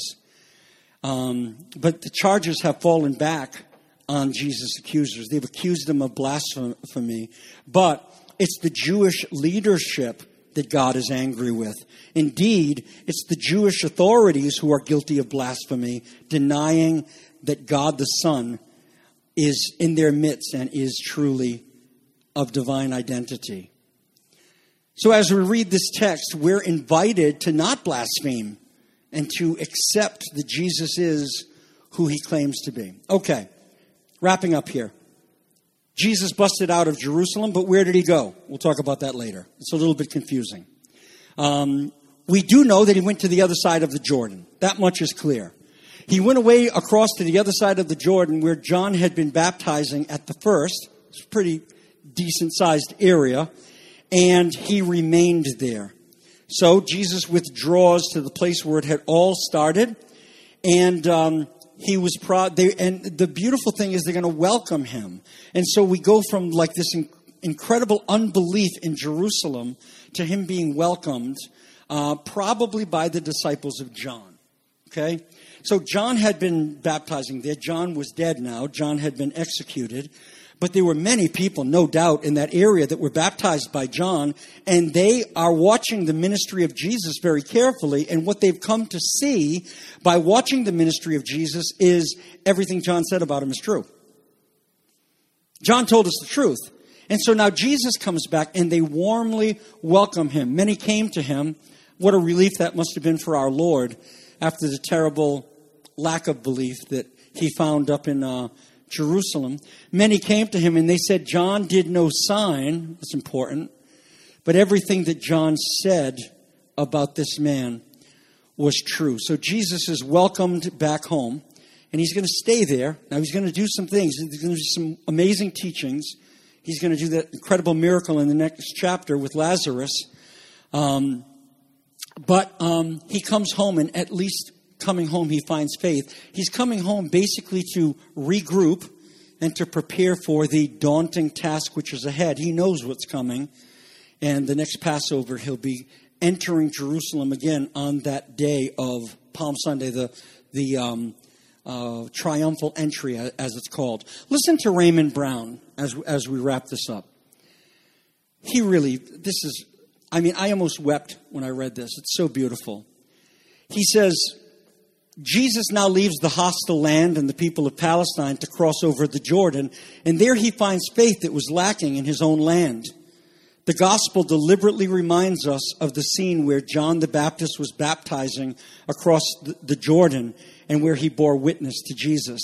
Um, but the charges have fallen back on Jesus' accusers. They've accused him of blasphemy, but it's the Jewish leadership that God is angry with. Indeed, it's the Jewish authorities who are guilty of blasphemy, denying that God the Son is in their midst and is truly of divine identity. So as we read this text, we're invited to not blaspheme and to accept that Jesus is who he claims to be. Okay. Wrapping up here. Jesus busted out of Jerusalem, but where did he go? We'll talk about that later. It's a little bit confusing. Um, we do know that he went to the other side of the Jordan. That much is clear. He went away across to the other side of the Jordan where John had been baptizing at the first. It's a pretty decent-sized area. And he remained there. So Jesus withdraws to the place where it had all started. And um He was proud. They, and the beautiful thing is they're going to welcome him. And so we go from like this in, incredible unbelief in Jerusalem to him being welcomed, uh, probably by the disciples of John. okay? So John had been baptizing there. John was dead now. John had been executed. But there were many people, no doubt, in that area that were baptized by John, and they are watching the ministry of Jesus very carefully, and what they've come to see by watching the ministry of Jesus is everything John said about him is true. John told us the truth. And so now Jesus comes back, and they warmly welcome him. Many came to him. What a relief that must have been for our Lord after the terrible lack of belief that he found up in uh, Jerusalem. Many came to him and they said, John did no sign. That's important. But everything that John said about this man was true. So Jesus is welcomed back home and he's going to stay there. Now he's going to do some things. There's going to be some amazing teachings. He's going to do that incredible miracle in the next chapter with Lazarus. Um, but um, he comes home, and at least coming home, he finds faith. He's coming home basically to regroup and to prepare for the daunting task which is ahead. He knows what's coming. And the next Passover, he'll be entering Jerusalem again on that day of Palm Sunday, the, the um, uh, triumphal entry, as it's called. Listen to Raymond Brown as, as we wrap this up. He really, this is, I mean, I almost wept when I read this. It's so beautiful. He says, Jesus now leaves the hostile land and the people of Palestine to cross over the Jordan, and there he finds faith that was lacking in his own land. The gospel deliberately reminds us of the scene where John the Baptist was baptizing across the Jordan and where he bore witness to Jesus.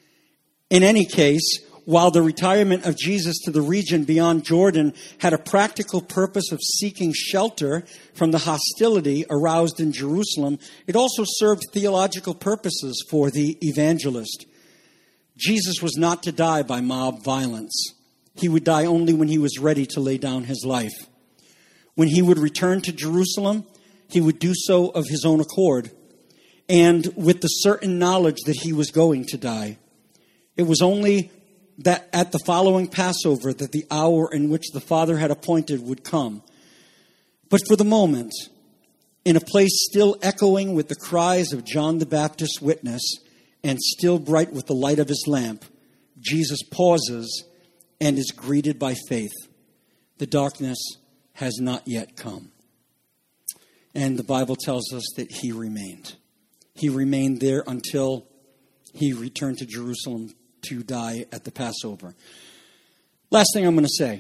In any case, while the retirement of Jesus to the region beyond Jordan had a practical purpose of seeking shelter from the hostility aroused in Jerusalem, it also served theological purposes for the evangelist. Jesus was not to die by mob violence. He would die only when he was ready to lay down his life. When he would return to Jerusalem, he would do so of his own accord, and with the certain knowledge that he was going to die. It was only that at the following Passover that the hour in which the Father had appointed would come. But for the moment, in a place still echoing with the cries of John the Baptist's witness and still bright with the light of his lamp, Jesus pauses and is greeted by faith. The darkness has not yet come. And the Bible tells us that he remained. He remained there until he returned to Jerusalem to die at the Passover. Last thing I'm going to say.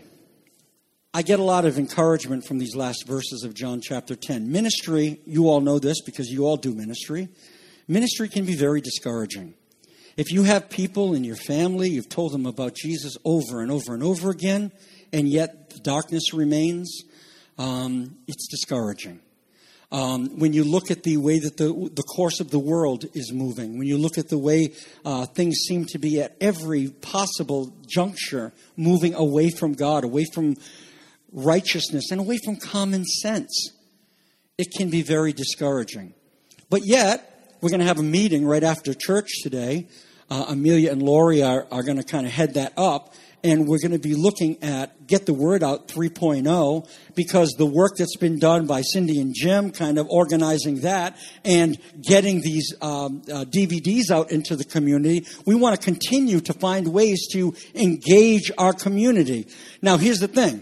I get a lot of encouragement from these last verses of John chapter ten. Ministry, you all know this because you all do ministry. Ministry can be very discouraging. If you have people in your family, you've told them about Jesus over and over and over again, and yet the darkness remains, um, it's discouraging. Um, when you look at the way that the the course of the world is moving, when you look at the way uh, things seem to be at every possible juncture moving away from God, away from righteousness, and away from common sense, it can be very discouraging. But yet, we're going to have a meeting right after church today. Uh, Amelia and Lori are, are going to kind of head that up. And we're going to be looking at Get the Word Out three point oh, because the work that's been done by Cindy and Jim, kind of organizing that and getting these um, uh, D V Ds out into the community, we want to continue to find ways to engage our community. Now, here's the thing.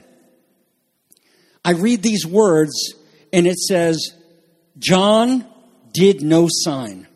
I read these words and it says, John did no sign.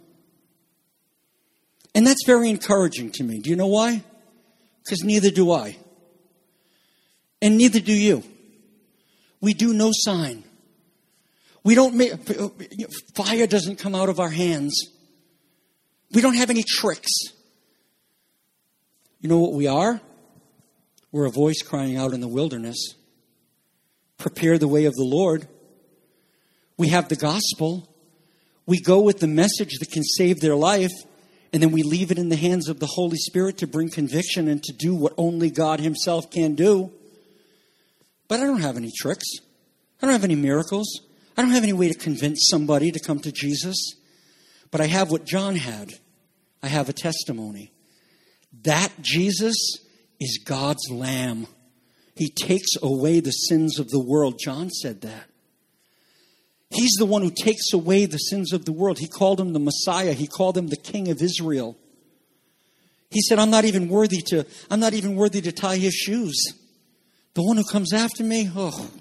And that's very encouraging to me. Do you know why? Because neither do I. And neither do you. We do no sign. We don't make, fire doesn't come out of our hands. We don't have any tricks. You know what we are? We're a voice crying out in the wilderness. Prepare the way of the Lord. We have the gospel. We go with the message that can save their life. And then we leave it in the hands of the Holy Spirit to bring conviction and to do what only God himself can do. But I don't have any tricks. I don't have any miracles. I don't have any way to convince somebody to come to Jesus. But I have what John had. I have a testimony. That Jesus is God's Lamb. He takes away the sins of the world. John said that. He's the one who takes away the sins of the world. He called him the Messiah. He called him the King of Israel. He said, I'm not even worthy to, I'm not even worthy to tie his shoes. The one who comes after me, oh.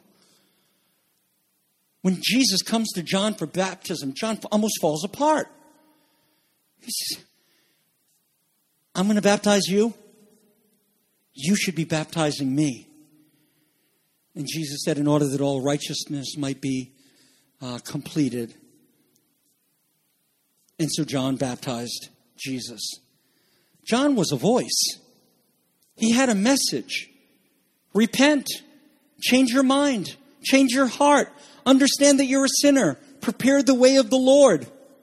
When Jesus comes to John for baptism, John almost falls apart. He says, I'm going to baptize you. You should be baptizing me. And Jesus said, in order that all righteousness might be uh, completed. And so John baptized Jesus. John was a voice. He had a message. Repent. Change your mind. Change your heart. Understand that you're a sinner. Prepare the way of the Lord.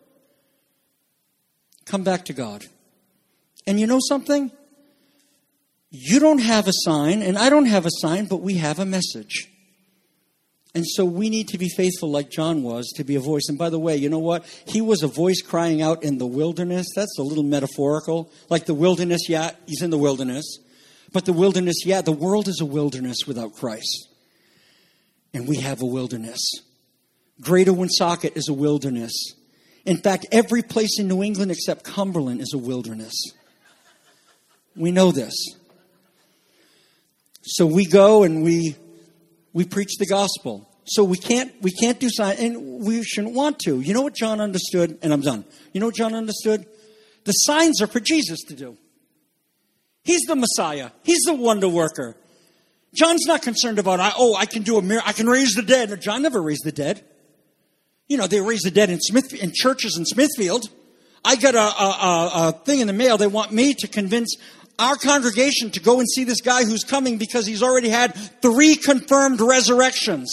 Come back to God. And you know something? You don't have a sign, and I don't have a sign, but we have a message. And so we need to be faithful like John was, to be a voice. And by the way, you know what? He was a voice crying out in the wilderness. That's a little metaphorical. Like the wilderness, yeah, he's in the wilderness. But the wilderness, yeah, the world is a wilderness without Christ. And we have a wilderness. Greater Woonsocket is a wilderness. In fact, every place in New England except Cumberland is a wilderness. We know this. So we go and we we preach the gospel. So we can't we can't do signs, and we shouldn't want to. You know what John understood? And I'm done. You know what John understood? The signs are for Jesus to do. He's the Messiah. He's the wonder worker. John's not concerned about, oh, I can do a miracle. I can raise the dead. John never raised the dead. You know, they raise the dead in Smith in churches in Smithfield. I got a, a, a thing in the mail. They want me to convince our congregation to go and see this guy who's coming because he's already had three confirmed resurrections.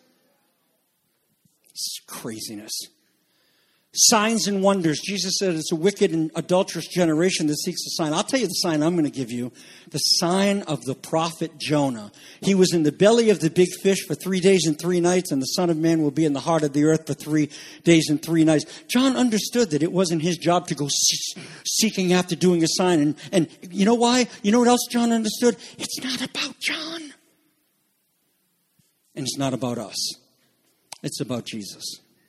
It's craziness. Signs and wonders. Jesus said it's a wicked and adulterous generation that seeks a sign. I'll tell you the sign I'm going to give you. The sign of the prophet Jonah. He was in the belly of the big fish for three days and three nights, and the Son of Man will be in the heart of the earth for three days and three nights. John understood that it wasn't his job to go seeking after doing a sign. And, and you know why? You know what else John understood? It's not about John. And it's not about us. It's about Jesus.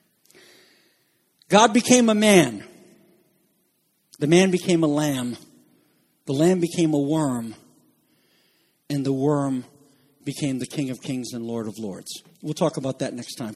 God became a man. The man became a lamb. The lamb became a worm. And the worm became the King of Kings and Lord of Lords. We'll talk about that next time.